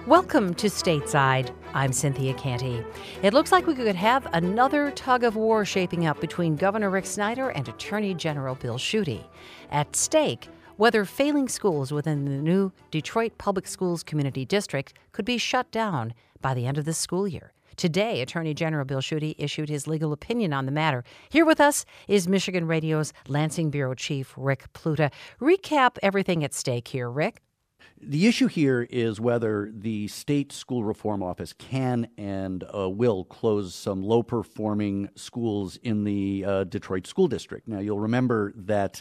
Welcome to Stateside. I'm Cynthia Canty. It looks like we could have another tug of war shaping up between Governor Rick Snyder and Attorney General Bill Schuette. At stake, whether failing schools within the new Detroit Public Schools Community District could be shut down by the end of this school year. Today, Attorney General Bill Schuette issued his legal opinion on the matter. Here with us is Michigan Radio's Lansing Bureau Chief Rick Pluta. Recap everything at stake here, Rick. The issue here is whether the state school reform office can and will close some low-performing schools in the Detroit School District. Now, you'll remember that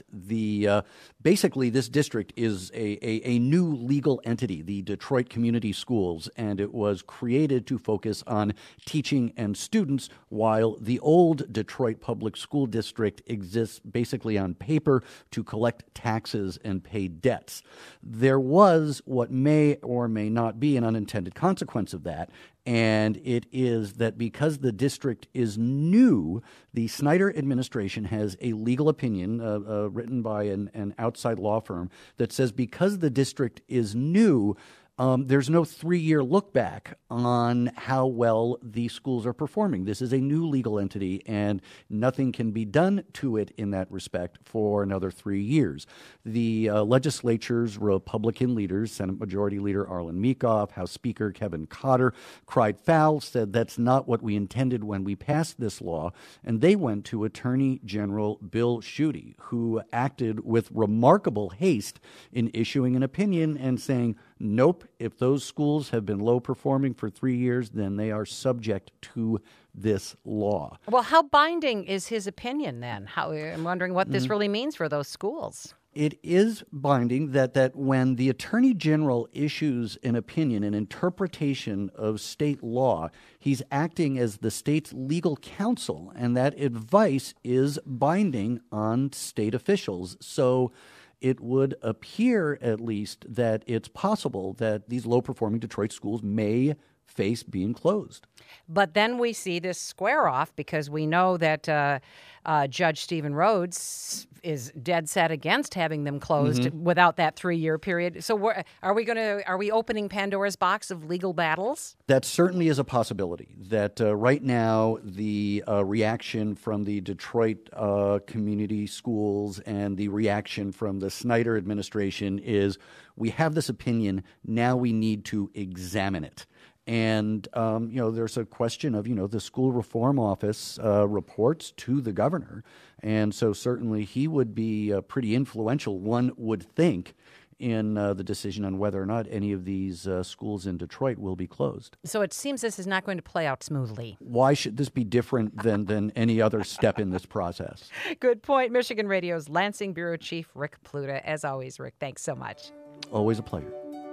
basically this district is a new legal entity, the Detroit Community Schools, and it was created to focus on teaching and students, while the old Detroit Public School District exists basically on paper to collect taxes and pay debts. There was what may or may not be an unintended consequence of that, and it is that because the district is new, the Snyder administration has a legal opinion written by an outside law firm that says because the district is new, there's no 3-year look back on how well the schools are performing. This is a new legal entity, and nothing can be done to it in that respect for another 3 years. The legislature's Republican leaders, Senate Majority Leader Arlen Meekhof, House Speaker Kevin Cotter, cried foul, said that's not what we intended when we passed this law, and they went to Attorney General Bill Schuette, who acted with remarkable haste in issuing an opinion and saying, nope, if those schools have been low performing for 3 years, then they are subject to this law. Well, how binding is his opinion then? I'm wondering what this really means for those schools. It is binding that when the Attorney General issues an opinion, an interpretation of state law, he's acting as the state's legal counsel, and that advice is binding on state officials. So it would appear, at least, that it's possible that these low-performing Detroit schools may face being closed. But then we see this square off because we know that Judge Stephen Rhodes is dead set against having them closed without that 3-year period. So are we opening Pandora's box of legal battles? That certainly is a possibility. That right now the reaction from the Detroit community schools and the reaction from the Snyder administration is we have this opinion, now we need to examine it. And, there's a question of, the school reform office reports to the governor. And so certainly he would be pretty influential, one would think, in the decision on whether or not any of these schools in Detroit will be closed. So it seems this is not going to play out smoothly. Why should this be different than any other step in this process? Good point. Michigan Radio's Lansing Bureau Chief Rick Pluta. As always, Rick, thanks so much. Always a pleasure.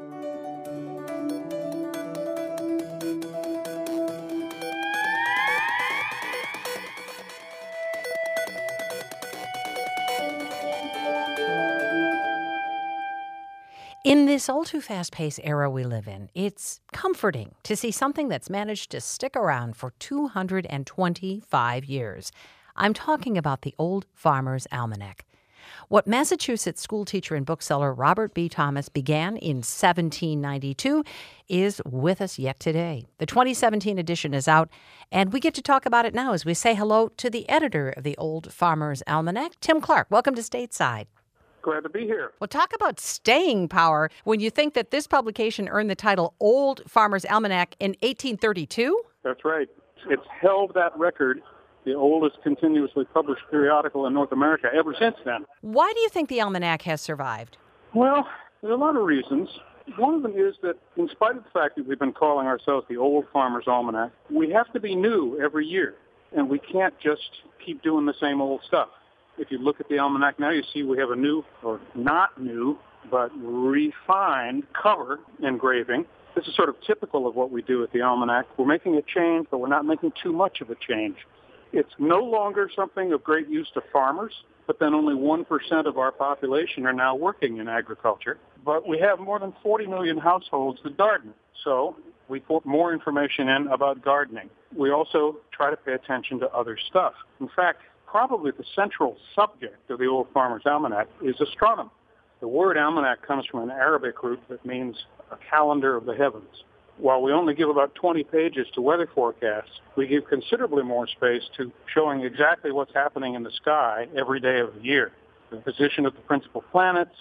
In this all too fast-paced era we live in, it's comforting to see something that's managed to stick around for 225 years. I'm talking about the Old Farmer's Almanac. What Massachusetts schoolteacher and bookseller Robert B. Thomas began in 1792 is with us yet today. The 2017 edition is out, and we get to talk about it now as we say hello to the editor of the Old Farmer's Almanac, Tim Clark. Welcome to Stateside. Glad to be here. Well, talk about staying power when you think that this publication earned the title Old Farmer's Almanac in 1832? That's right. It's held that record, the oldest continuously published periodical in North America, ever since then. Why do you think the almanac has survived? Well, there's a lot of reasons. One of them is that in spite of the fact that we've been calling ourselves the Old Farmer's Almanac, we have to be new every year, and we can't just keep doing the same old stuff. If you look at the almanac now, you see we have a new, or not new, but refined cover engraving. This is sort of typical of what we do at the almanac. We're making a change, but we're not making too much of a change. It's no longer something of great use to farmers, but then only 1% of our population are now working in agriculture. But we have more than 40 million households that garden. So we put more information in about gardening. We also try to pay attention to other stuff. In fact, probably the central subject of the Old Farmer's Almanac is astronomy. The word almanac comes from an Arabic root that means a calendar of the heavens. while we only give about 20 pages to weather forecasts, we give considerably more space to showing exactly what's happening in the sky every day of the year. The position of the principal planets,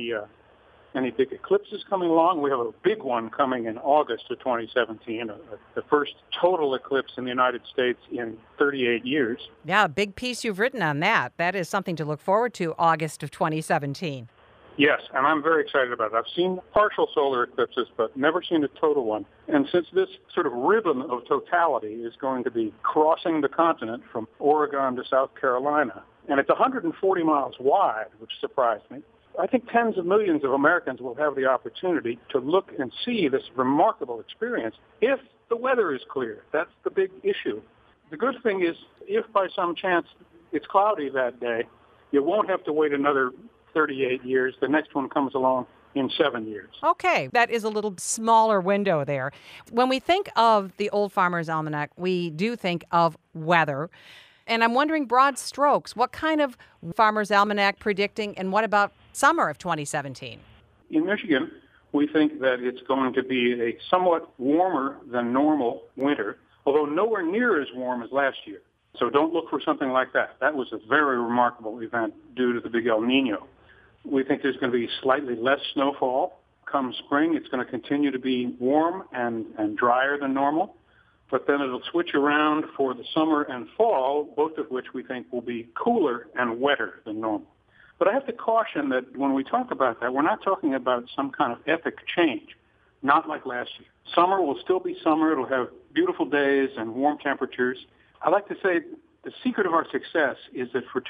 any big eclipses coming along. We have a big one coming in August of 2017, the first total eclipse in the United States in 38 years. Yeah, a big piece you've written on that. That is something to look forward to, August of 2017. Yes, and I'm very excited about it. I've seen partial solar eclipses, but never seen a total one. And since this sort of ribbon of totality is going to be crossing the continent from Oregon to South Carolina, and it's 140 miles wide, which surprised me, I think tens of millions of Americans will have the opportunity to look and see this remarkable experience if the weather is clear. That's the big issue. The good thing is, if by some chance it's cloudy that day, you won't have to wait another 38 years. The next one comes along in 7 years. Okay, that is a little smaller window there. When we think of the Old Farmer's Almanac, we do think of weather. And I'm wondering, broad strokes, what kind of Farmer's Almanac predicting, and what about summer of 2017? In Michigan, we think that it's going to be a somewhat warmer than normal winter, although nowhere near as warm as last year. So don't look for something like that. That was a very remarkable event due to the big El Nino. We think there's going to be slightly less snowfall. Come spring, it's going to continue to be warm and drier than normal. But then it'll switch around for the summer and fall, both of which we think will be cooler and wetter than normal. But I have to caution that when we talk about that, we're not talking about some kind of epic change, not like last year. Summer will still be summer. It'll have beautiful days and warm temperatures. I like to say the secret of our success is that for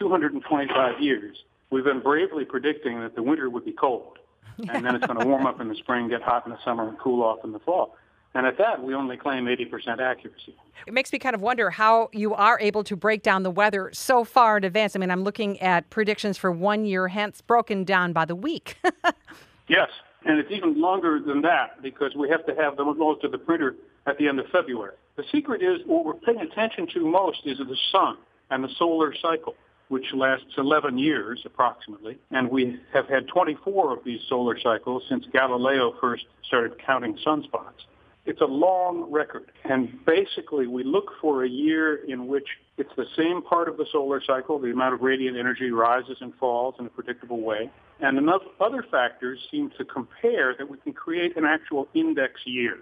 225 years, we've been bravely predicting that the winter would be cold, and then it's going to warm up in the spring, get hot in the summer, and cool off in the fall. And at that, we only claim 80% accuracy. It makes me kind of wonder how you are able to break down the weather so far in advance. I mean, I'm looking at predictions for 1 year hence, broken down by the week. Yes, and it's even longer than that because we have to have the most of the printer at the end of February. The secret is what we're paying attention to most is the sun and the solar cycle, which lasts 11 years approximately. And we have had 24 of these solar cycles since Galileo first started counting sunspots. It's a long record, and basically we look for a year in which it's the same part of the solar cycle, the amount of radiant energy rises and falls in a predictable way, and enough other factors seem to compare that we can create an actual index year.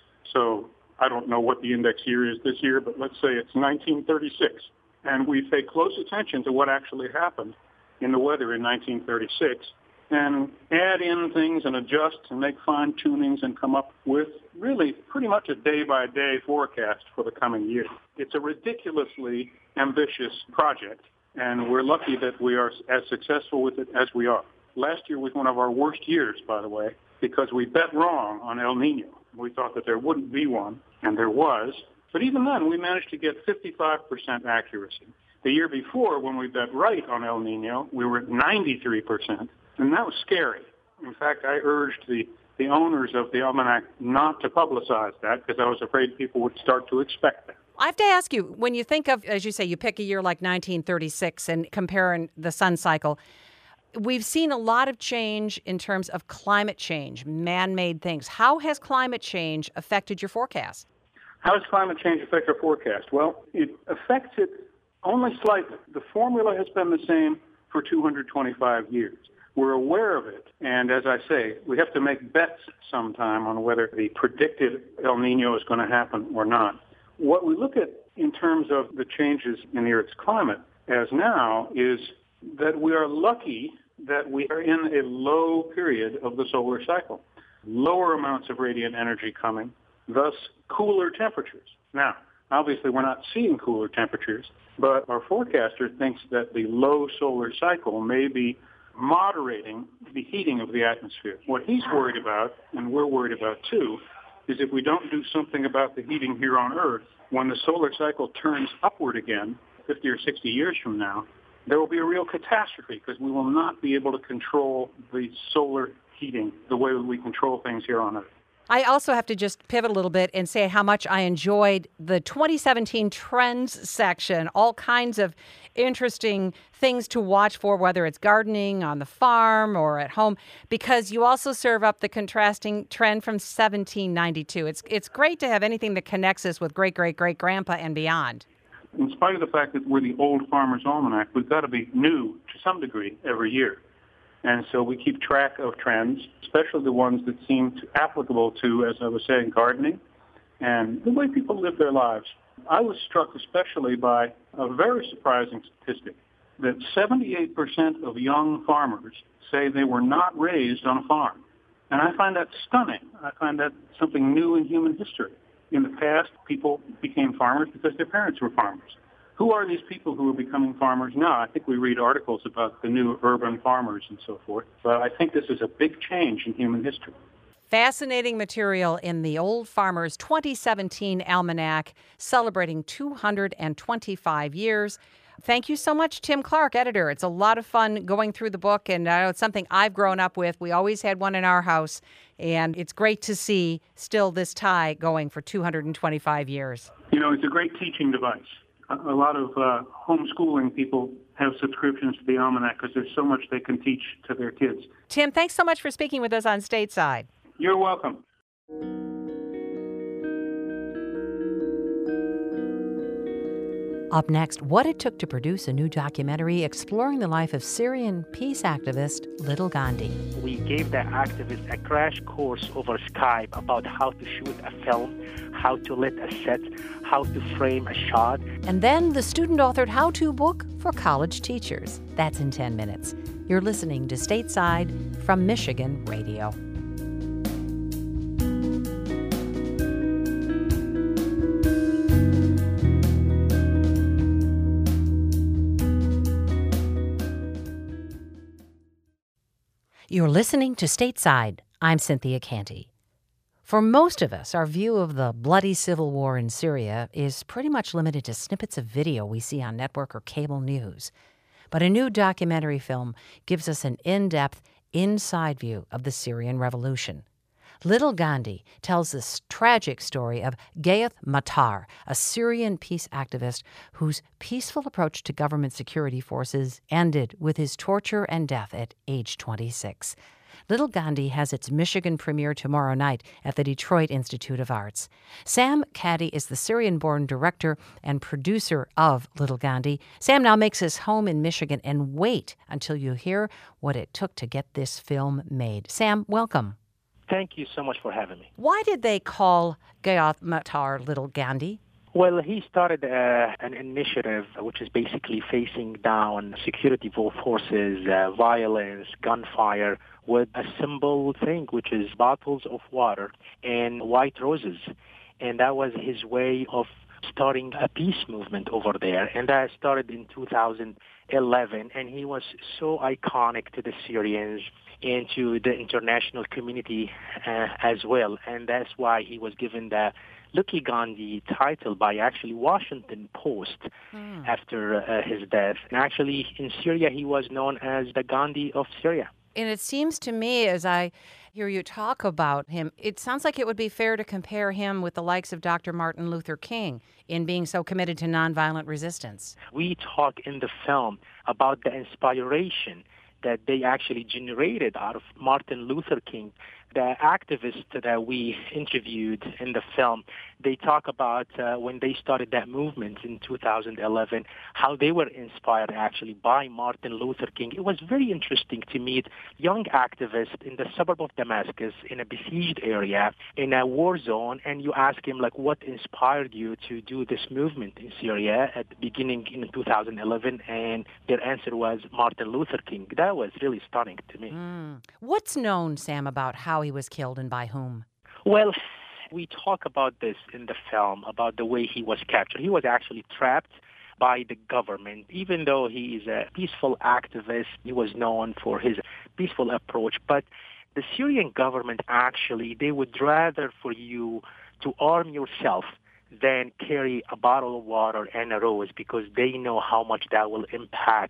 So I don't know what the index year is this year, but let's say it's 1936, and we pay close attention to what actually happened in the weather in 1936, and add in things and adjust and make fine-tunings and come up with really pretty much a day-by-day forecast for the coming year. It's a ridiculously ambitious project, and we're lucky that we are as successful with it as we are. Last year was one of our worst years, by the way, because we bet wrong on El Nino. We thought that there wouldn't be one, and there was. But even then, we managed to get 55% accuracy. The year before, when we bet right on El Nino, we were at 93%. And that was scary. In fact, I urged the owners of the almanac not to publicize that because I was afraid people would start to expect that. I have to ask you, when you think of, as you say, you pick a year like 1936 and comparing the sun cycle, we've seen a lot of change in terms of climate change, man-made things. How has climate change affected your forecast? How does climate change affect our forecast? Well, it affects it only slightly. The formula has been the same for 225 years. We're aware of it, and as I say, we have to make bets sometime on whether the predicted El Nino is going to happen or not. What we look at in terms of the changes in the Earth's climate as now is that we are lucky that we are in a low period of the solar cycle. Lower amounts of radiant energy coming, thus cooler temperatures. Now, obviously we're not seeing cooler temperatures, but our forecaster thinks that the low solar cycle may be moderating the heating of the atmosphere. What he's worried about, and we're worried about too, is if we don't do something about the heating here on Earth, when the solar cycle turns upward again, 50 or 60 years from now, there will be a real catastrophe because we will not be able to control the solar heating the way we control things here on Earth. I also have to just pivot a little bit and say how much I enjoyed the 2017 Trends section, all kinds of interesting things to watch for, whether it's gardening on the farm or at home, because you also serve up the contrasting trend from 1792. It's great to have anything that connects us with great-great-great-grandpa and beyond. In spite of the fact that we're the Old Farmer's Almanac, we've got to be new to some degree every year. And so we keep track of trends, especially the ones that seem applicable to, as I was saying, gardening and the way people live their lives. I was struck especially by a very surprising statistic that 78% of young farmers say they were not raised on a farm. And I find that stunning. I find that something new in human history. In the past, people became farmers because their parents were farmers. Who are these people who are becoming farmers now? I think we read articles about the new urban farmers and so forth, but I think this is a big change in human history. Fascinating material in the Old Farmer's 2017 Almanac, celebrating 225 years. Thank you so much, Tim Clark, editor. It's a lot of fun going through the book, and I know it's something I've grown up with. We always had one in our house, and it's great to see still this tie going for 225 years. You know, it's a great teaching device. A lot of homeschooling people have subscriptions to the Almanac because there's so much they can teach to their kids. Tim, thanks so much for speaking with us on Stateside. You're welcome. Up next, what it took to produce a new documentary exploring the life of Syrian peace activist Little Gandhi. We gave the activists a crash course over Skype about how to shoot a film, how to lit a set, how to frame a shot. And then the student-authored how-to book for college teachers. That's in 10 minutes. You're listening to Stateside from Michigan Radio. You're listening to Stateside. I'm Cynthia Canty. For most of us, our view of the bloody civil war in Syria is pretty much limited to snippets of video we see on network or cable news. But a new documentary film gives us an in-depth, inside view of the Syrian revolution. Little Gandhi tells this tragic story of Gayoth Mattar, a Syrian peace activist whose peaceful approach to government security forces ended with his torture and death at age 26. Little Gandhi has its Michigan premiere tomorrow night at the Detroit Institute of Arts. Sam Caddy is the Syrian-born director and producer of Little Gandhi. Sam now makes his home in Michigan, and wait until you hear what it took to get this film made. Sam, welcome. Thank you so much for having me. Why did they call Gayoth Mattar Little Gandhi? Well, he started an initiative which is basically facing down security forces, violence, gunfire, with a simple thing, which is bottles of water and white roses. And that was his way of starting a peace movement over there. And that started in 2011. And he was so iconic to the Syrians and to the international community as well. And that's why he was given the Little Gandhi title by actually Washington Post after his death. And actually, in Syria, he was known as the Gandhi of Syria. And it seems to me, as I hear you talk about him, it sounds like it would be fair to compare him with the likes of Dr. Martin Luther King in being so committed to nonviolent resistance. We talk in the film about the inspiration that they actually generated out of Martin Luther King. The activists that we interviewed in the film, they talk about when they started that movement in 2011, how they were inspired actually by Martin Luther King. It was very interesting to meet young activists in the suburb of Damascus in a besieged area, in a war zone, and you ask him, like, what inspired you to do this movement in Syria at the beginning in 2011, and their answer was Martin Luther King. That was really stunning to me. What's known, Sam, about how he was killed and by whom? Well, we talk about this in the film, about the way he was captured. He was actually trapped by the government. Even though he is a peaceful activist, he was known for his peaceful approach. But the Syrian government actually, they would rather for you to arm yourself than carry a bottle of water and a rose, because they know how much that will impact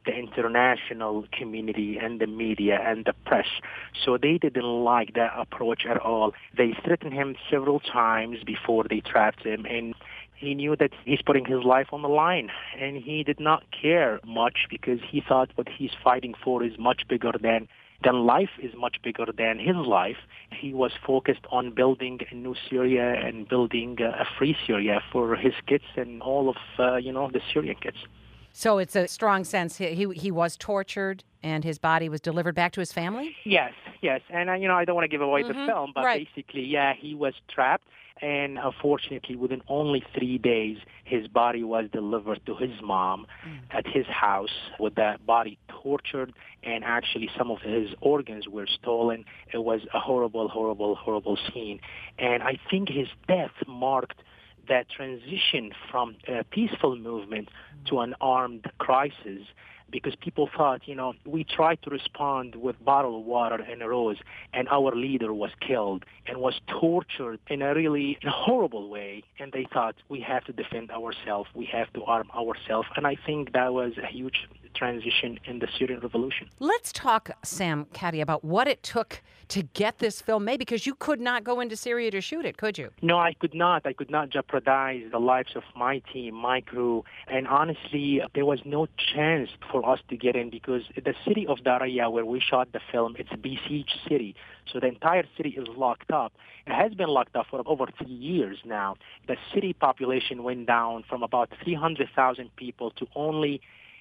the international community and the media and the press. So they didn't like that approach at all. They threatened him several times before they trapped him, and he knew that he's putting his life on the line, and he did not care much because he thought what he's fighting for is much bigger than life, is much bigger than his life. He was focused on building a new Syria and building a free Syria for his kids and all of, the Syrian kids. So it's a strong sense he was tortured and his body was delivered back to his family? Yes. And, I don't want to give away the film, but right. basically, he was trapped. And unfortunately, within only 3 days, his body was delivered to his mom at his house with that body tortured, and actually some of his organs were stolen. It was a horrible, horrible, horrible scene. And I think his death marked that transition from a peaceful movement to an armed crisis, because people thought, we tried to respond with bottled water and a rose, and our leader was killed and was tortured in a really horrible way. And they thought, we have to defend ourselves, we have to arm ourselves. And I think that was a huge transition in the Syrian revolution. Let's talk, Sam Khadi, about what it took to get this film made, because you could not go into Syria to shoot it, could you? No, I could not. I could not jeopardize the lives of my team, my crew. And honestly, there was no chance for us to get in because the city of Daraya, where we shot the film, it's a besieged city. So the entire city is locked up. It has been locked up for over 3 years now. The city population went down from about 300,000 people to only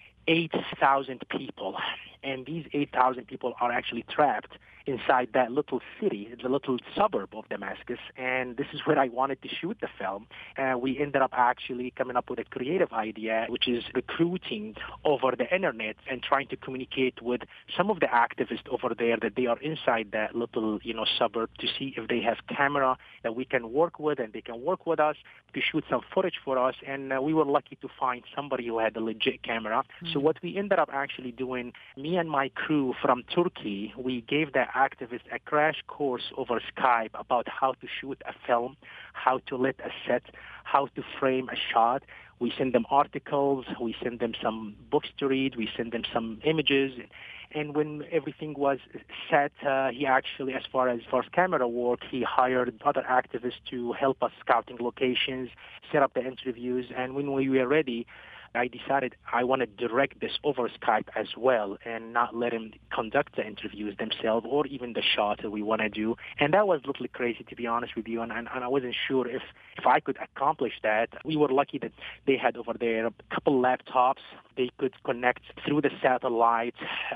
8,000 people. And these 8,000 people are actually trapped inside that little city, the little suburb of Damascus. And this is where I wanted to shoot the film. We ended up actually coming up with a creative idea, which is recruiting over the internet and trying to communicate with some of the activists over there that they are inside that little, suburb, to see if they have camera that we can work with and they can work with us to shoot some footage for us. And we were lucky to find somebody who had a legit camera. So what we ended up actually doing, me and my crew from Turkey, we gave the activists a crash course over Skype about how to shoot a film, how to lit a set, how to frame a shot. We send them articles, we send them some books to read, we send them some images. And when everything was set, he actually, as far as camera work, he hired other activists to help us scouting locations, set up the interviews. And when we were ready, I decided I want to direct this over Skype as well and not let him conduct the interviews themselves or even the shot that we want to do. And that was a little crazy, to be honest with you, and I wasn't sure if I could accomplish that. We were lucky that they had over there a couple laptops. They could connect through the satellite,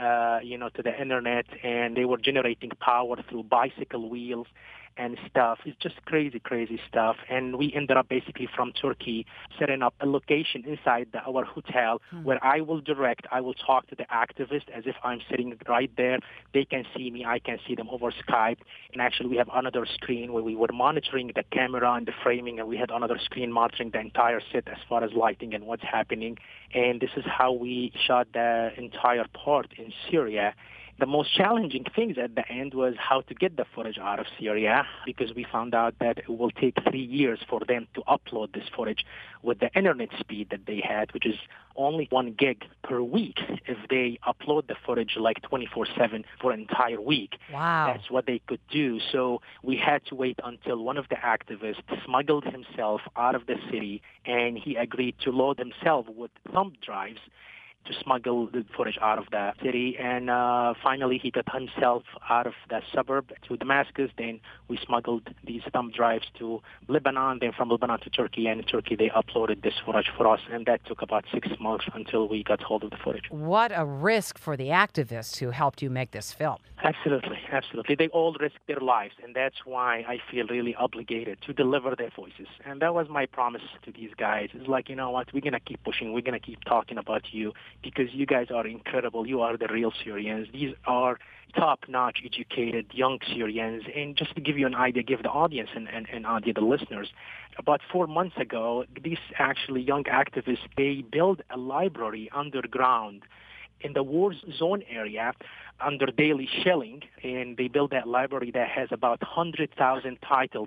to the internet, and they were generating power through bicycle wheels and stuff. It's just crazy, crazy stuff. And we ended up basically from Turkey setting up a location inside our hotel where I will talk to the activists as if I'm sitting right there. They can see me, I can see them over Skype. And actually we have another screen where we were monitoring the camera and the framing, and we had another screen monitoring the entire set as far as lighting and what's happening. And this is how we shot the entire part in Syria. The most challenging things at the end was how to get the footage out of Syria, because we found out that it will take 3 years for them to upload this footage with the internet speed that they had, which is only 1 gig per week if they upload the footage like 24/7 for an entire week. Wow. That's what they could do. So we had to wait until one of the activists smuggled himself out of the city, and he agreed to load himself with thumb drives to smuggle the footage out of the city. And finally, he got himself out of the suburb to Damascus. Then we smuggled these thumb drives to Lebanon, then from Lebanon to Turkey. And in Turkey, they uploaded this footage for us. And that took about 6 months until we got hold of the footage. What a risk for the activists who helped you make this film. Absolutely, absolutely. They all risked their lives, and that's why I feel really obligated to deliver their voices. And that was my promise to these guys. It's like, you know what, we're going to keep pushing. We're going to keep talking about you because you guys are incredible. You are the real Syrians. These are top-notch, educated, young Syrians. And just to give you an idea, give the audience and idea, the listeners, about 4 months ago, these actually young activists, they built a library underground in the war zone area under daily shelling, and they built that library that has about 100,000 titles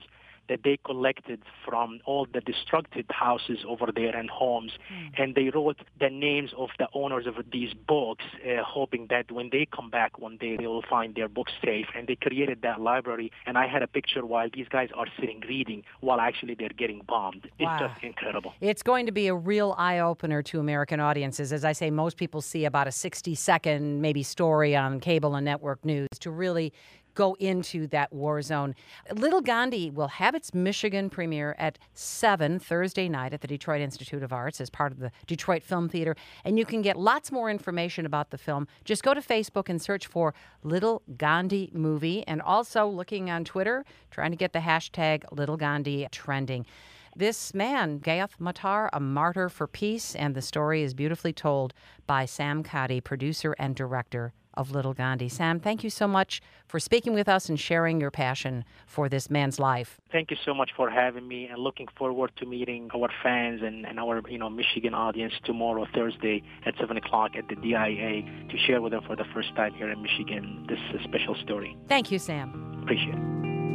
that they collected from all the destructed houses over there and homes. And they wrote the names of the owners of these books, hoping that when they come back one day, they will find their books safe. And they created that library. And I had a picture while these guys are sitting reading while actually they're getting bombed. Wow. It's just incredible. It's going to be a real eye-opener to American audiences. As I say, most people see about a 60-second maybe story on cable and network news to really go into that war zone. Little Gandhi will have its Michigan premiere at 7 Thursday night at the Detroit Institute of Arts as part of the Detroit Film Theater. And you can get lots more information about the film. Just go to Facebook and search for Little Gandhi Movie. And also looking on Twitter, trying to get the hashtag Little Gandhi trending. This man, Gayatri Matar, a martyr for peace, and the story is beautifully told by Sam Cotty, producer and director of Little Gandhi. Sam, thank you so much for speaking with us and sharing your passion for this man's life. Thank you so much for having me, and looking forward to meeting our fans and our Michigan audience tomorrow, Thursday at 7 o'clock at the DIA to share with them for the first time here in Michigan this special story. Thank you, Sam. Appreciate it.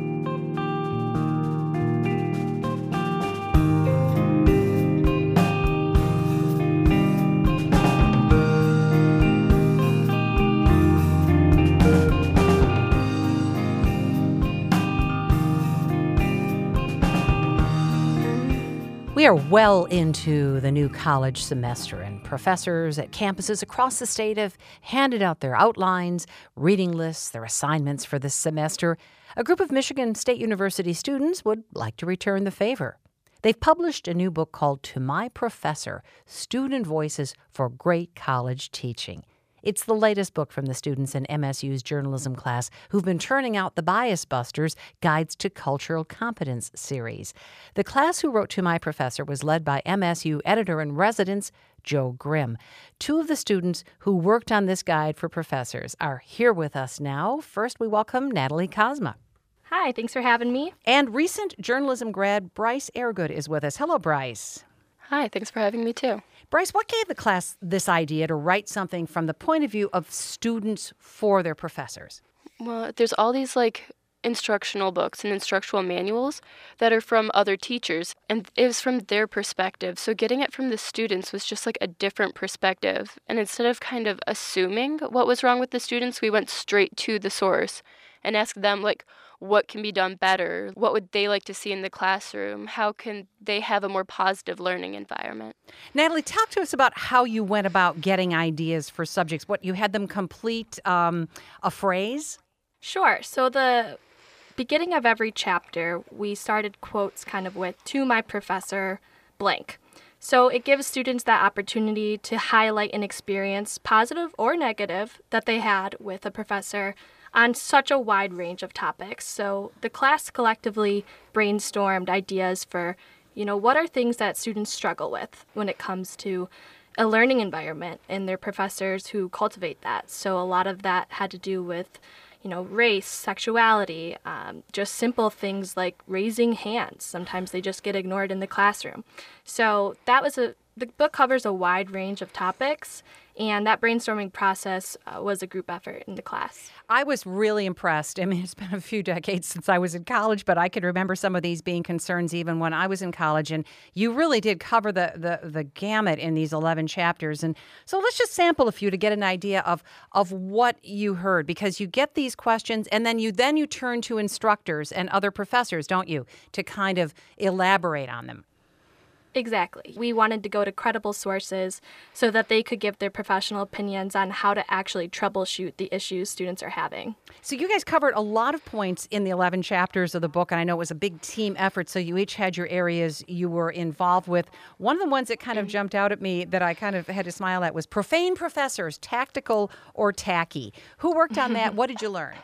We are well into the new college semester, and professors at campuses across the state have handed out their outlines, reading lists, their assignments for this semester. A group of Michigan State University students would like to return the favor. They've published a new book called To My Professor, Student Voices for Great College Teaching. It's the latest book from the students in MSU's journalism class who've been churning out the Bias Busters Guides to Cultural Competence series. The class who wrote To My Professor was led by MSU editor-in-residence Joe Grimm. Two of the students who worked on this guide for professors are here with us now. First, we welcome Natalie Kozma. Hi, thanks for having me. And recent journalism grad Bryce Airgood is with us. Hello, Bryce. Hi, thanks for having me too. Bryce, what gave the class this idea to write something from the point of view of students for their professors? Well, there's all these instructional books and instructional manuals that are from other teachers, and it was from their perspective. So getting it from the students was just a different perspective. And instead of kind of assuming what was wrong with the students, we went straight to the source and asked them what can be done better? What would they like to see in the classroom? How can they have a more positive learning environment? Natalie, talk to us about how you went about getting ideas for subjects. What, you had them complete a phrase? Sure. So the beginning of every chapter, we started quotes kind of with, "To my professor, blank." So it gives students that opportunity to highlight an experience, positive or negative, that they had with a professor on such a wide range of topics. So the class collectively brainstormed ideas for, what are things that students struggle with when it comes to a learning environment and their professors who cultivate that. So a lot of that had to do with, race, sexuality, just simple things like raising hands. Sometimes they just get ignored in the classroom. So the book covers a wide range of topics, and that brainstorming process was a group effort in the class. I was really impressed. I mean, it's been a few decades since I was in college, but I can remember some of these being concerns even when I was in college. And you really did cover the gamut in these 11 chapters. And so let's just sample a few to get an idea of what you heard, because you get these questions and then you turn to instructors and other professors, don't you, to kind of elaborate on them. Exactly. We wanted to go to credible sources so that they could give their professional opinions on how to actually troubleshoot the issues students are having. So you guys covered a lot of points in the 11 chapters of the book, and I know it was a big team effort, so you each had your areas you were involved with. One of the ones that kind of jumped out at me that I kind of had to smile at was profane professors, tactical or tacky. Who worked on that? What did you learn?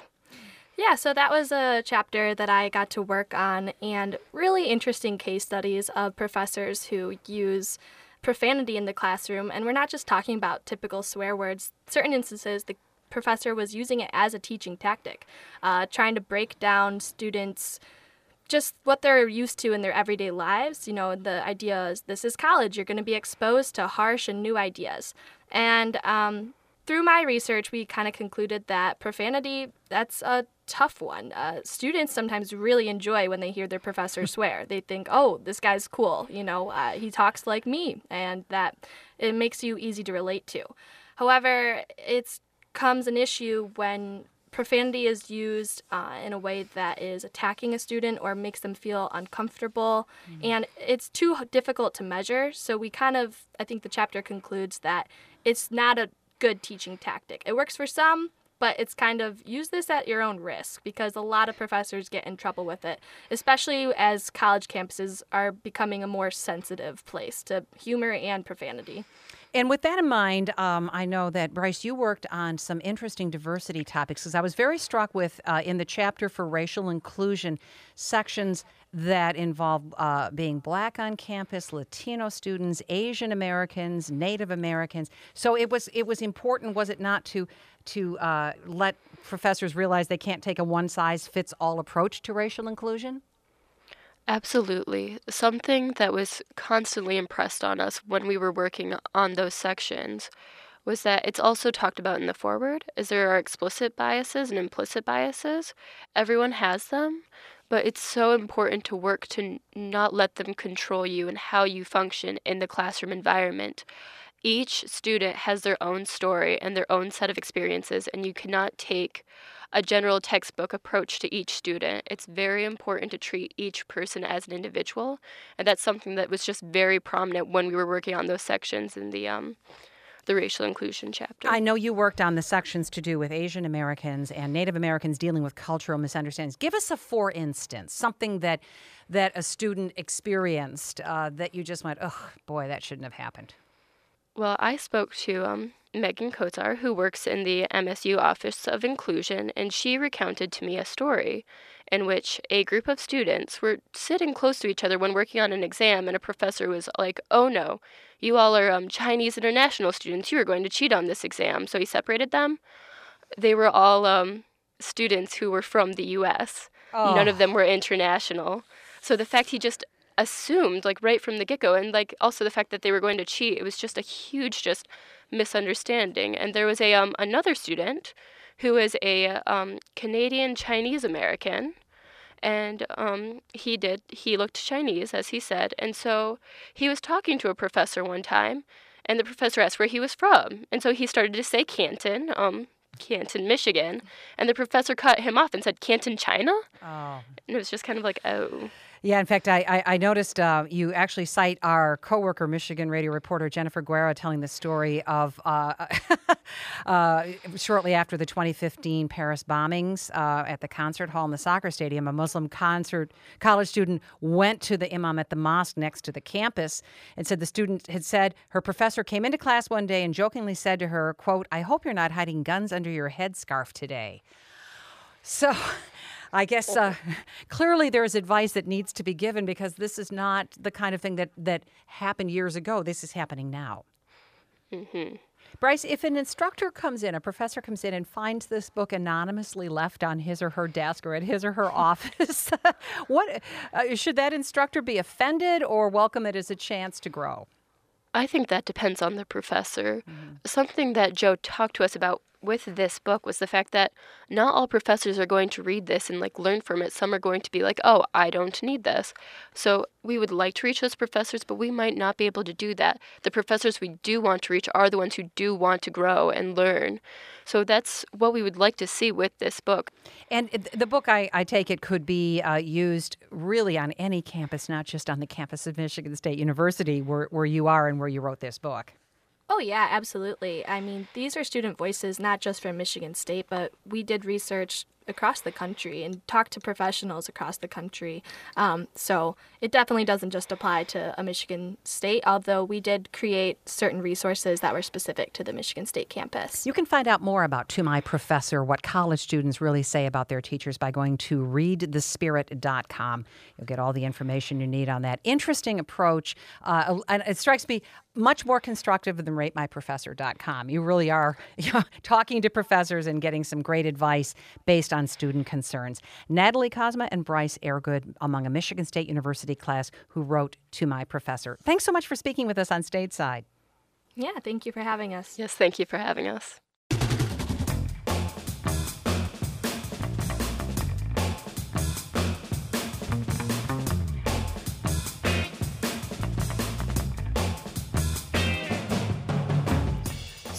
Yeah, so that was a chapter that I got to work on, and really interesting case studies of professors who use profanity in the classroom. And we're not just talking about typical swear words. Certain instances, the professor was using it as a teaching tactic, trying to break down students' just what they're used to in their everyday lives. The idea is this is college. You're going to be exposed to harsh and new ideas. And through my research, we kind of concluded that profanity, that's a tough one. Students sometimes really enjoy when they hear their professor swear. They think, oh, this guy's cool, he talks like me, and that it makes you easy to relate to. However, it comes an issue when profanity is used in a way that is attacking a student or makes them feel uncomfortable, and it's too difficult to measure. So I think the chapter concludes that it's not a good teaching tactic. It works for some, but it's kind of use this at your own risk, because a lot of professors get in trouble with it, especially as college campuses are becoming a more sensitive place to humor and profanity. And with that in mind, I know that, Bryce, you worked on some interesting diversity topics, because I was very struck with, in the chapter for racial inclusion, sections that involve being Black on campus, Latino students, Asian Americans, Native Americans. So it was important, was it not, to let professors realize they can't take a one-size-fits-all approach to racial inclusion? Absolutely. Something that was constantly impressed on us when we were working on those sections was that it's also talked about in the foreword, as there are explicit biases and implicit biases. Everyone has them, but it's so important to work to not let them control you and how you function in the classroom environment. Each student has their own story and their own set of experiences, and you cannot take a general textbook approach to each student. It's very important to treat each person as an individual, and that's something that was just very prominent when we were working on those sections in the racial inclusion chapter. I know you worked on the sections to do with Asian Americans and Native Americans dealing with cultural misunderstandings. Give us a for instance, something that a student experienced that you just went, oh boy, that shouldn't have happened. Well, I spoke to Megan Kotar, who works in the MSU Office of Inclusion, and she recounted to me a story in which a group of students were sitting close to each other when working on an exam, and a professor was like, oh no, you all are Chinese international students, you are going to cheat on this exam. So he separated them. They were all students who were from the U.S. Oh. None of them were international. So the fact he just assumed, right from the get-go, and also the fact that they were going to cheat, it was just a huge misunderstanding. And there was another student who is a Canadian Chinese American, and he looked Chinese, as he said, and so he was talking to a professor one time, and the professor asked where he was from, and so he started to say Canton, Michigan, and the professor cut him off and said, Canton, China? Oh. And it was just kind of oh. Yeah, in fact, I noticed you actually cite our coworker, Michigan radio reporter Jennifer Guerra, telling the story of shortly after the 2015 Paris bombings at the concert hall in the soccer stadium, a Muslim college student went to the imam at the mosque next to the campus and said the student had said her professor came into class one day and jokingly said to her, quote, I hope you're not hiding guns under your headscarf today. So I guess clearly there is advice that needs to be given, because this is not the kind of thing that happened years ago. This is happening now. Mm-hmm. Bryce, if an instructor comes in, a professor comes in and finds this book anonymously left on his or her desk or at his or her office, what should that instructor be offended or welcome it as a chance to grow? I think that depends on the professor. Mm-hmm. Something that Joe talked to us about with this book was the fact that not all professors are going to read this and learn from it. Some are going to be like, oh, I don't need this. So we would like to reach those professors, but we might not be able to do that. The professors we do want to reach are the ones who do want to grow and learn. So that's what we would like to see with this book. And the book, I take it, could be used really on any campus, not just on the campus of Michigan State University, where you are and where you wrote this book. Oh, yeah, absolutely. I mean, these are student voices, not just from Michigan State, but we did research across the country and talked to professionals across the country. So it definitely doesn't just apply to a Michigan State, although we did create certain resources that were specific to the Michigan State campus. You can find out more about To My Professor, what college students really say about their teachers, by going to readthespirit.com. You'll get all the information you need on that. Interesting approach. And it strikes me much more constructive than ratemyprofessor.com. You really are talking to professors and getting some great advice based on student concerns. Natalie Kozma and Bryce Airgood among a Michigan State University class who wrote To My Professor. Thanks so much for speaking with us on Stateside. Yeah, thank you for having us. Yes, thank you for having us.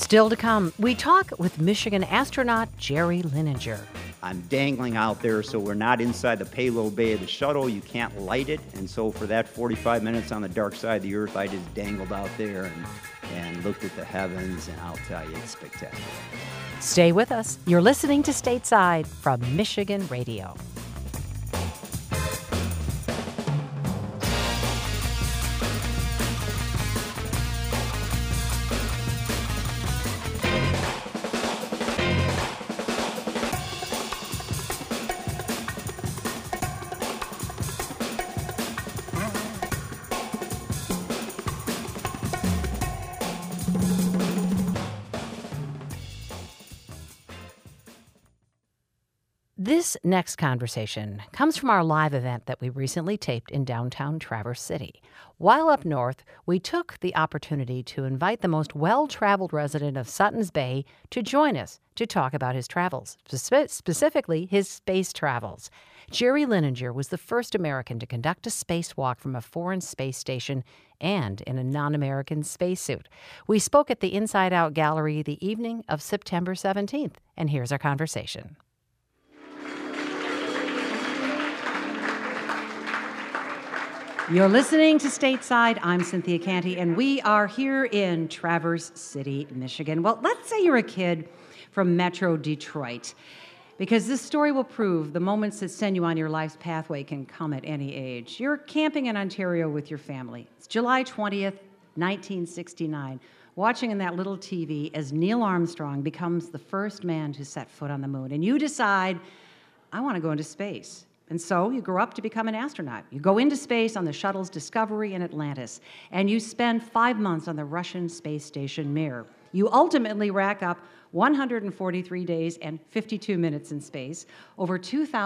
Still to come, we talk with Michigan astronaut Jerry Lininger. I'm dangling out there, so we're not inside the payload bay of the shuttle. You can't light it, and so for that 45 minutes on the dark side of the Earth, I just dangled out there and looked at the heavens, and I'll tell you, it's spectacular. Stay with us. You're listening to Stateside from Michigan Radio. This next conversation comes from our live event that we recently taped in downtown Traverse City. While up north, we took the opportunity to invite the most well-traveled resident of Suttons Bay to join us to talk about his travels, specifically his space travels. Jerry Lininger was the first American to conduct a spacewalk from a foreign space station and in a non-American spacesuit. We spoke at the Inside Out Gallery the evening of September 17th, and here's our conversation. You're listening to Stateside. I'm Cynthia Canty, and we are here in Traverse City, Michigan. Well, let's say you're a kid from Metro Detroit, because this story will prove the moments that send you on your life's pathway can come at any age. You're camping in Ontario with your family. It's July 20th, 1969, watching in that little TV as Neil Armstrong becomes the first man to set foot on the moon. And you decide, I want to go into space. And so you grow up to become an astronaut. You go into space on the shuttles Discovery and Atlantis, and you spend 5 months on the Russian space station Mir. You ultimately rack up 143 days and 52 minutes in space, over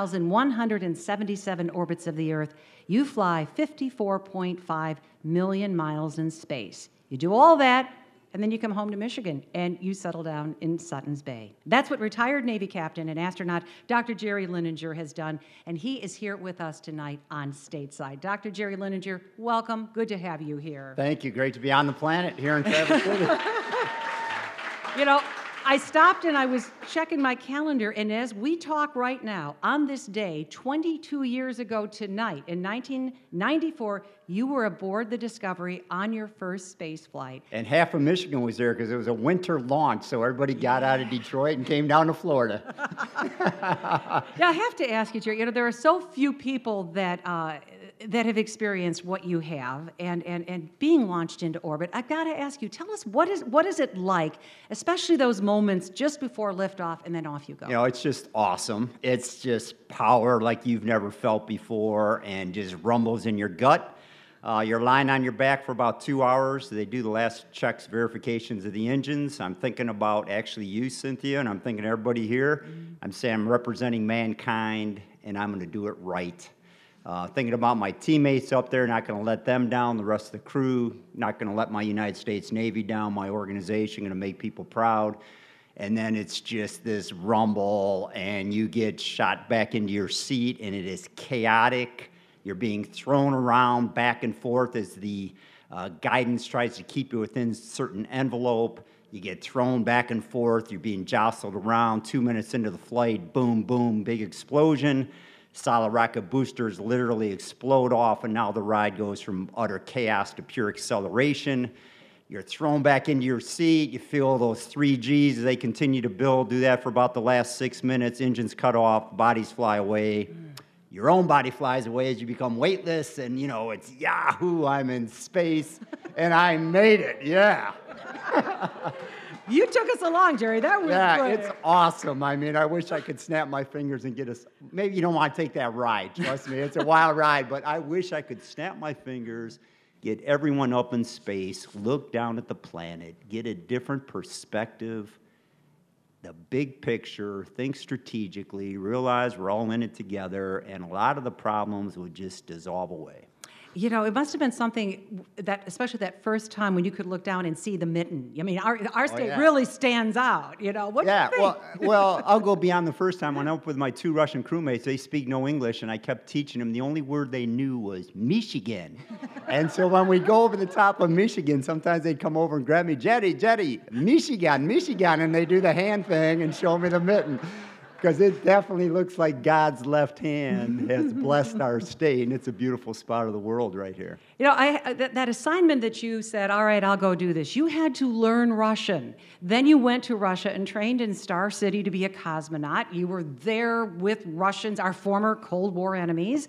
2,177 orbits of the Earth. You fly 54.5 million miles in space. You do all that, and then you come home to Michigan, and you settle down in Suttons Bay. That's what retired Navy captain and astronaut Dr. Jerry Lininger has done, and he is here with us tonight on Stateside. Dr. Jerry Lininger, welcome. Good to have you here. Thank you. Great to be on the planet here in Traverse City. You know, I stopped and I was checking my calendar, and as we talk right now, on this day, 22 years ago tonight, in 1994, you were aboard the Discovery on your first space flight. And half of Michigan was there because it was a winter launch, so everybody got out of Detroit and came down to Florida. Now, I have to ask you, Jerry, there are so few people that have experienced what you have and being launched into orbit. I've got to ask you, tell us, what is it like, especially those moments just before liftoff and then off you go? You know, it's just awesome. It's just power like you've never felt before and just rumbles in your gut. You're lying on your back for about 2 hours. They do the last checks, verifications of the engines. I'm thinking about actually you, Cynthia, and I'm thinking everybody here. I'm saying I'm representing mankind, and I'm going to do it right. Thinking about my teammates up there, not going to let them down, the rest of the crew, not going to let my United States Navy down, my organization, going to make people proud. And then it's just this rumble, and you get shot back into your seat, and it is chaotic. You're being thrown around back and forth as the guidance tries to keep you within a certain envelope. You get thrown back and forth. You're being jostled around. 2 minutes into the flight, boom, boom, big explosion. Solid rocket boosters literally explode off, and now the ride goes from utter chaos to pure acceleration. You're thrown back into your seat. You feel those 3 Gs as they continue to build. Do that for about the last 6 minutes. Engines cut off. Bodies fly away. Your own body flies away as you become weightless, and, you know, it's Yahoo, I'm in space, and I made it, yeah. You took us along, Jerry. That was great. It's awesome. I mean, I wish I could snap my fingers and get us. Maybe you don't want to take that ride. Trust me, it's a wild ride, but I wish I could snap my fingers, get everyone up in space, look down at the planet, get a different perspective, the big picture, think strategically, realize we're all in it together, and a lot of the problems would just dissolve away. You know, it must have been something that, especially that first time when you could look down and see the mitten. I mean, our state really stands out, you know. What do you think? Well, I'll go beyond the first time. When I went with my 2 Russian crewmates, they speak no English, and I kept teaching them. The only word they knew was Michigan. And so when we go over the top of Michigan, sometimes they'd come over and grab me, Jetty, Michigan, and they do the hand thing and show me the mitten. Because it definitely looks like God's left hand has blessed our state, and it's a beautiful spot of the world right here. You know, that assignment that you said, all right, I'll go do this, you had to learn Russian. Then you went to Russia and trained in Star City to be a cosmonaut. You were there with Russians, our former Cold War enemies.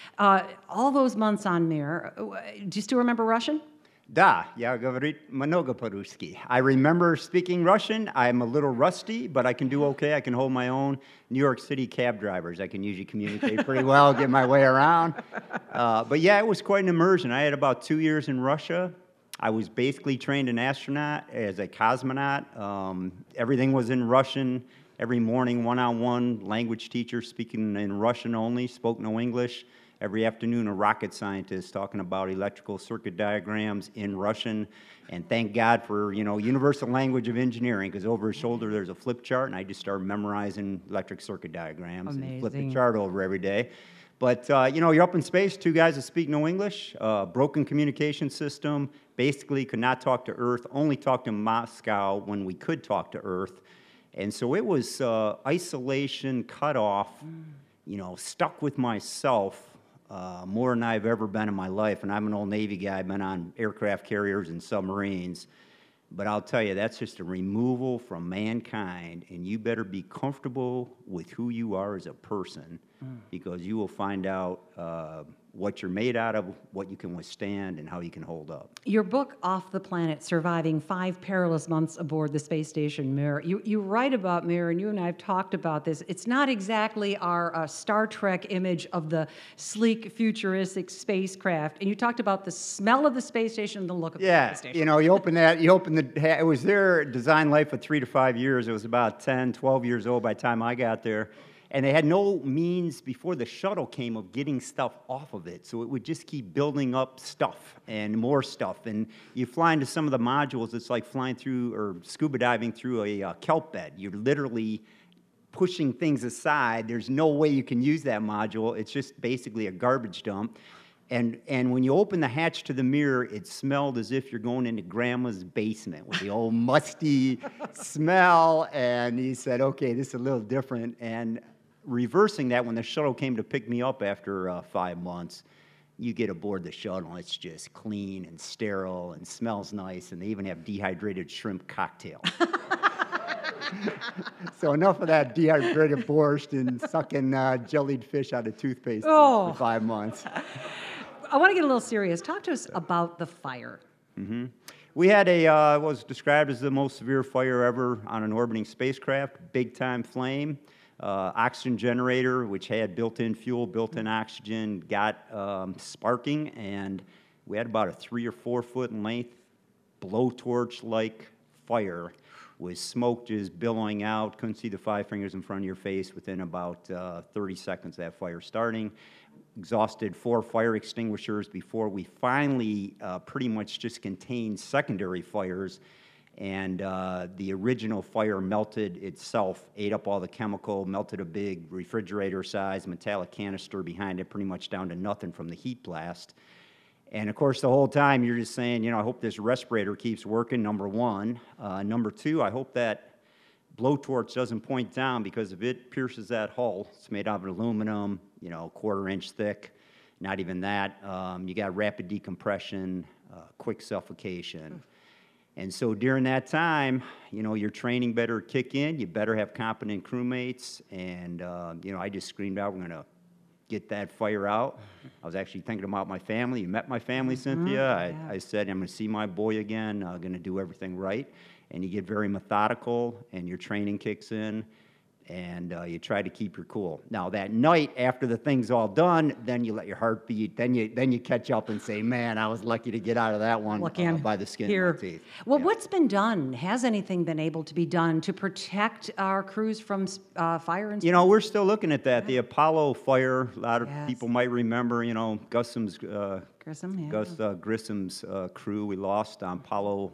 All those months on Mir, do you still remember Russian? Da, я говорит много по-русски. I remember speaking Russian. I'm a little rusty, but I can do okay. I can hold my own. New York City cab drivers, I can usually communicate pretty well, get my way around. But yeah, it was quite an immersion. I had about 2 years in Russia. I was basically trained an astronaut as a cosmonaut. Everything was in Russian. Every morning, one-on-one, language teacher speaking in Russian only, spoke no English. Every afternoon, a rocket scientist talking about electrical circuit diagrams in Russian. And thank God for, you know, universal language of engineering, because over his shoulder there's a flip chart, and I just started memorizing electric circuit diagrams. Amazing. And flip the chart over every day. But, you know, you're up in space, 2 guys that speak no English, broken communication system, basically could not talk to Earth, only talk to Moscow when we could talk to Earth. And so it was isolation, cut off, you know, stuck with myself. More than I've ever been in my life, and I'm an old Navy guy. I've been on aircraft carriers and submarines, but I'll tell you, that's just a removal from mankind, and you better be comfortable with who you are as a person, because you will find out what you're made out of, what you can withstand, and how you can hold up. Your book, Off the Planet, Surviving 5 Perilous Months Aboard the Space Station Mir, you write about Mir, and you and I have talked about this. It's not exactly our Star Trek image of the sleek, futuristic spacecraft, and you talked about the smell of the space station and the look of the space station. You know, it was their design life of 3 to 5 years. It was about 10, 12 years old by the time I got there. And they had no means before the shuttle came of getting stuff off of it. So it would just keep building up stuff and more stuff. And you fly into some of the modules, it's like flying through or scuba diving through a kelp bed. You're literally pushing things aside. There's no way you can use that module. It's just basically a garbage dump. And when you open the hatch to the Mir, it smelled as if you're going into grandma's basement with the old musty smell. And he said, okay, this is a little different. And reversing that, when the shuttle came to pick me up after 5 months, you get aboard the shuttle, it's just clean and sterile and smells nice, and they even have dehydrated shrimp cocktails. So enough of that dehydrated borscht and sucking jellied fish out of toothpaste for 5 months. I want to get a little serious. Talk to us about the fire. Mm-hmm. We had what was described as the most severe fire ever on an orbiting spacecraft, big-time flame. Oxygen generator, which had built-in fuel, built-in oxygen, got sparking, and we had about a 3 or 4 foot in length blowtorch-like fire with smoke just billowing out. Couldn't see the 5 fingers in front of your face within about 30 seconds of that fire starting. Exhausted 4 fire extinguishers before we finally pretty much just contained secondary fires. And the original fire melted itself, ate up all the chemical, melted a big refrigerator-sized metallic canister behind it, pretty much down to nothing from the heat blast. And of course, the whole time you're just saying, you know, I hope this respirator keeps working, number one. Number two, I hope that blowtorch doesn't point down, because if it pierces that hull, it's made out of aluminum, you know, 1/4 inch thick, not even that. You got rapid decompression, quick suffocation. And so during that time, you know, your training better kick in. You better have competent crewmates. And, you know, I just screamed out, we're going to get that fire out. I was actually thinking about my family. You met my family, Cynthia. I said, I'm going to see my boy again. I'm going to do everything right. And you get very methodical, and your training kicks in. And you try to keep your cool. Now, that night, after the thing's all done, then you let your heart beat. Then you catch up and say, man, I was lucky to get out of that one by the skin of my teeth. Well, what's been done? Has anything been able to be done to protect our crews from fire and stuff? You know, we're still looking at that. The Apollo fire, a lot of people might remember, you know, Gussum's Grissom, yeah. Gus Grissom's crew. We lost on Apollo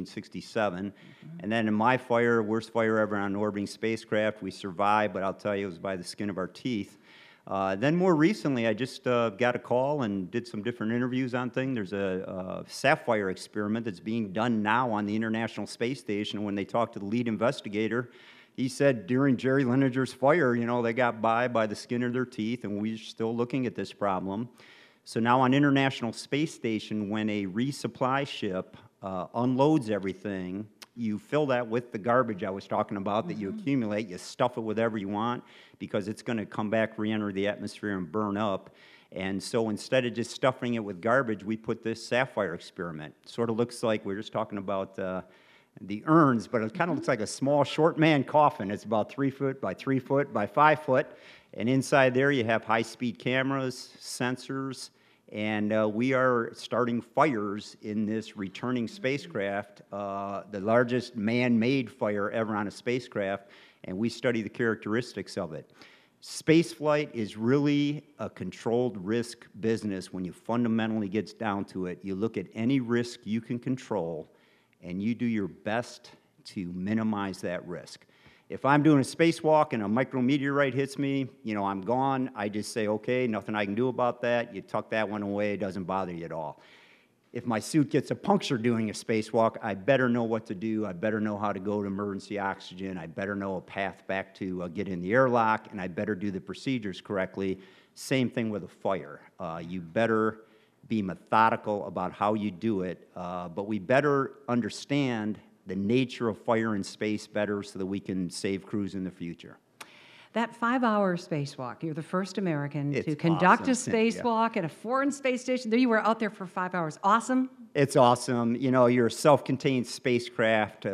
1967. And then in my fire, worst fire ever on an orbiting spacecraft, we survived, but I'll tell you, it was by the skin of our teeth. Then more recently, I just got a call and did some different interviews on things. There's a Sapphire experiment that's being done now on the International Space Station. When they talked to the lead investigator, he said during Jerry Lineger's fire, you know, they got by the skin of their teeth, and we're still looking at this problem. So now on International Space Station, when a resupply ship unloads everything, you fill that with the garbage I was talking about that you accumulate. You stuff it with whatever you want because it's going to come back, re-enter the atmosphere, and burn up. And so instead of just stuffing it with garbage, we put this Sapphire experiment. Sort of looks like, we were just talking about the urns, but it kind of looks like a small short man coffin. It's about 3 foot by 3 foot by 5 foot. And inside there you have high-speed cameras, sensors, and we are starting fires in this returning spacecraft, the largest man-made fire ever on a spacecraft, and we study the characteristics of it. Spaceflight is really a controlled risk business when you fundamentally get down to it. You look at any risk you can control, and you do your best to minimize that risk. If I'm doing a spacewalk and a micrometeorite hits me, you know, I'm gone. I just say, okay, nothing I can do about that. You tuck that one away, it doesn't bother you at all. If my suit gets a puncture doing a spacewalk, I better know what to do. I better know how to go to emergency oxygen. I better know a path back to get in the airlock, and I better do the procedures correctly. Same thing with a fire. You better be methodical about how you do it, but we better understand the nature of fire in space better so that we can save crews in the future. That 5-hour spacewalk, you're the first American It's to conduct awesome. a spacewalk at a foreign space station. There you were out there for 5 hours. Awesome? It's awesome. You know, you're a self-contained spacecraft.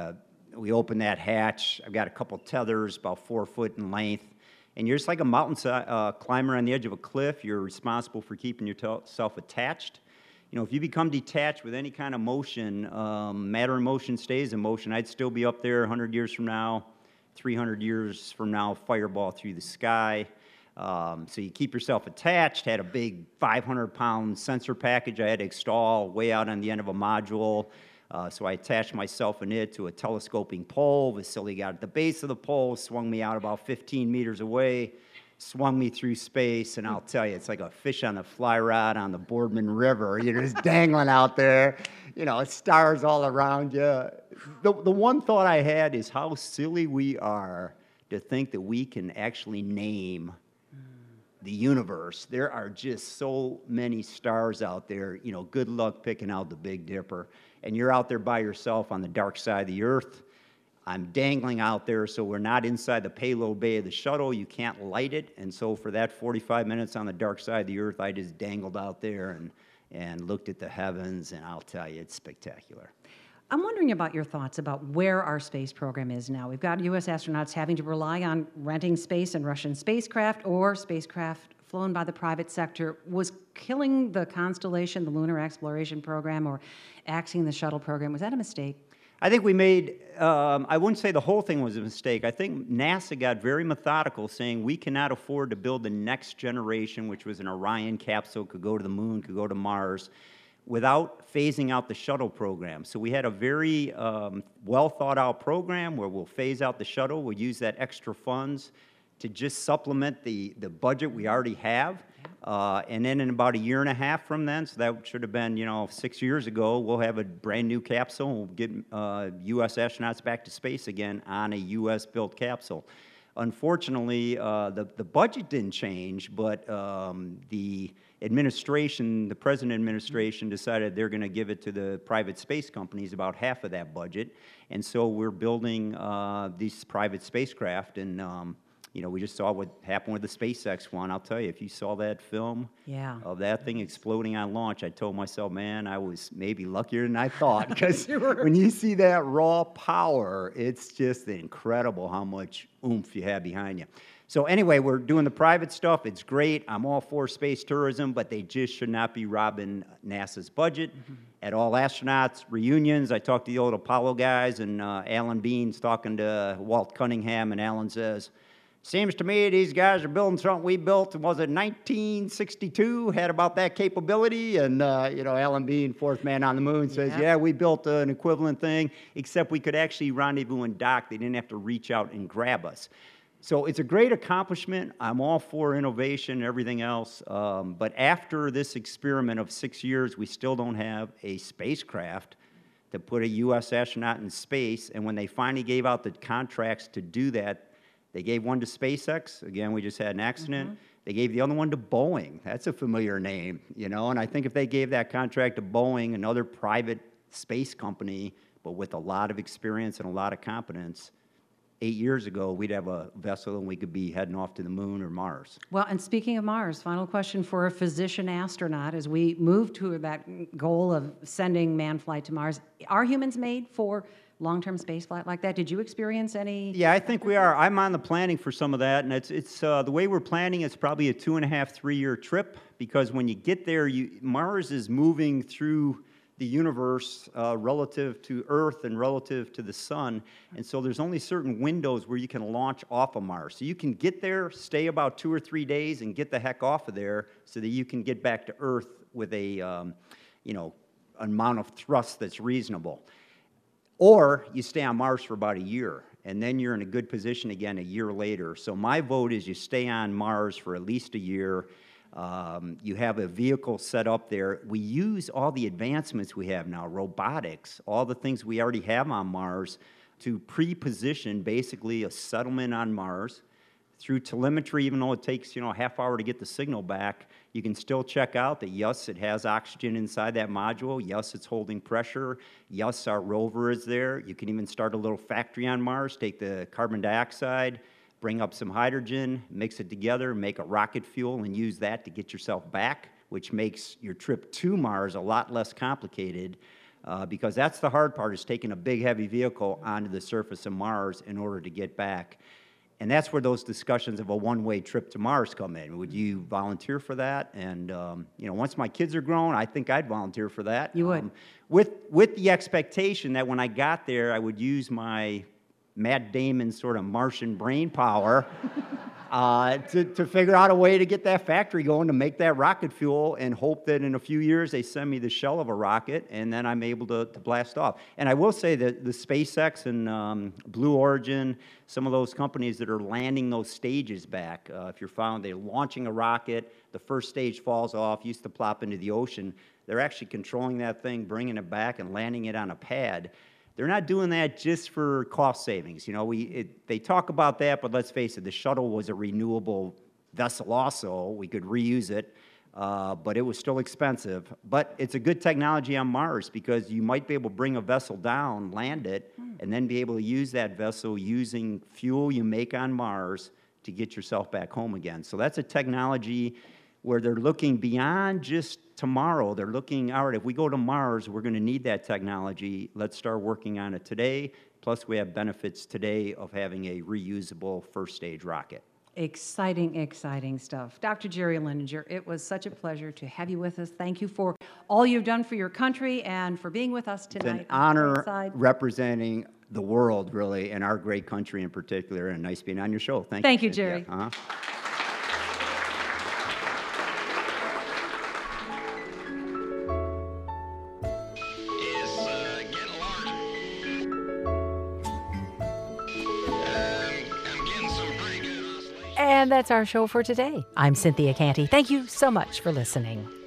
We open that hatch. I've got a couple tethers, about 4 foot in length. And you're just like a mountain climber on the edge of a cliff. You're responsible for keeping yourself attached. You know, if you become detached with any kind of motion, matter in motion stays in motion. I'd still be up there 100 years from now, 300 years from now, fireball through the sky. So you keep yourself attached. Had a big 500-pound sensor package I had to install way out on the end of a module. So I attached myself and it to a telescoping pole. Vasily got at the base of the pole, swung me out about 15 meters away, swung me through space, and I'll tell you, it's like a fish on a fly rod on the Boardman River. You're just dangling out there, you know, stars all around you. The one thought I had is how silly we are to think that we can actually name the universe. There are just so many stars out there. You know, good luck picking out the Big Dipper. And you're out there by yourself on the dark side of the Earth. I'm dangling out there, so we're not inside the payload bay of the shuttle. You can't light it. And so for that 45 minutes on the dark side of the Earth, I just dangled out there and looked at the heavens, and I'll tell you, it's spectacular. I'm wondering about your thoughts about where our space program is now. We've got U.S. astronauts having to rely on renting space in Russian spacecraft or spacecraft flown by the private sector. Was killing the Constellation, the lunar exploration program, or axing the shuttle program, was that a mistake? I think we made, I wouldn't say the whole thing was a mistake. I think NASA got very methodical, saying we cannot afford to build the next generation, which was an Orion capsule, could go to the moon, could go to Mars, without phasing out the shuttle program. So we had a very well thought out program where we'll phase out the shuttle, we'll use that extra funds to just supplement the budget we already have. And then in about 1.5 years from then, so that should have been, 6 years ago, we'll have a brand new capsule. We'll get U.S. astronauts back to space again on a U.S.-built capsule. Unfortunately, the budget didn't change, but the administration, the present administration, decided they're going to give it to the private space companies, about half of that budget. And so we're building these private spacecraft, and we just saw what happened with the SpaceX one. I'll tell you, if you saw that film of that thing exploding on launch, I told myself, man, I was maybe luckier than I thought. Because when you see that raw power, it's just incredible how much oomph you have behind you. So anyway, we're doing the private stuff. It's great. I'm all for space tourism, but they just should not be robbing NASA's budget. At all astronauts reunions, I talked to the old Apollo guys, and Alan Bean's talking to Walt Cunningham, and Alan says, Seems to me these guys are building something we built, was it 1962, had about that capability, and, Alan Bean, fourth man on the moon, says, yeah, we built an equivalent thing, except we could actually rendezvous and dock. They didn't have to reach out and grab us. So it's a great accomplishment. I'm all for innovation and everything else. But after this experiment of 6 years, we still don't have a spacecraft to put a U.S. astronaut in space. And when they finally gave out the contracts to do that, they gave one to SpaceX. Again, we just had an accident. Mm-hmm. They gave the other one to Boeing. That's a familiar name, And I think if they gave that contract to Boeing, another private space company, but with a lot of experience and a lot of competence, 8 years ago, we'd have a vessel and we could be heading off to the moon or Mars. Well, and speaking of Mars, final question for a physician astronaut as we move to that goal of sending manned flight to Mars. Are humans made for long-term space flight like that? Did you experience any? Yeah, I think we are. I'm on the planning for some of that, and it's the way we're planning, it's probably a 2.5, 3-year trip, because when you get there, Mars is moving through the universe relative to Earth and relative to the sun, and so there's only certain windows where you can launch off of Mars. So you can get there, stay about 2 or 3 days, and get the heck off of there so that you can get back to Earth with a amount of thrust that's reasonable. Or you stay on Mars for about a year, and then you're in a good position again a year later. So my vote is you stay on Mars for at least a year. You have a vehicle set up there. We use all the advancements we have now, robotics, all the things we already have on Mars to pre-position basically a settlement on Mars. Through telemetry, even though it takes, a half hour to get the signal back, you can still check out that, yes, it has oxygen inside that module. Yes, it's holding pressure. Yes, our rover is there. You can even start a little factory on Mars, take the carbon dioxide, bring up some hydrogen, mix it together, make a rocket fuel, and use that to get yourself back, which makes your trip to Mars a lot less complicated, because that's the hard part, is taking a big, heavy vehicle onto the surface of Mars in order to get back. And that's where those discussions of a one-way trip to Mars come in. Would you volunteer for that? And, once my kids are grown, I think I'd volunteer for that. You would? With the expectation that when I got there, I would use my Matt Damon sort of Martian brain power to figure out a way to get that factory going, to make that rocket fuel, and hope that in a few years they send me the shell of a rocket, and then I'm able to blast off. And I will say that the SpaceX and Blue Origin, some of those companies that are landing those stages back, if you're found, they're launching a rocket, the first stage falls off, used to plop into the ocean. They're actually controlling that thing, bringing it back, and landing it on a pad. They're not doing that just for cost savings. They talk about that, but let's face it, the shuttle was a renewable vessel also. We could reuse it, but it was still expensive. But it's a good technology on Mars, because you might be able to bring a vessel down, land it, and then be able to use that vessel using fuel you make on Mars to get yourself back home again. So that's a technology where they're looking beyond just tomorrow. They're looking, all right, if we go to Mars, we're going to need that technology. Let's start working on it today. Plus, we have benefits today of having a reusable first stage rocket. Exciting, exciting stuff. Dr. Jerry Lindinger, it was such a pleasure to have you with us. Thank you for all you've done for your country and for being with us tonight. It's an honor representing the world, really, and our great country in particular, and nice being on your show. Thank you, Jerry. Yeah. And that's our show for today. I'm Cynthia Canty. Thank you so much for listening.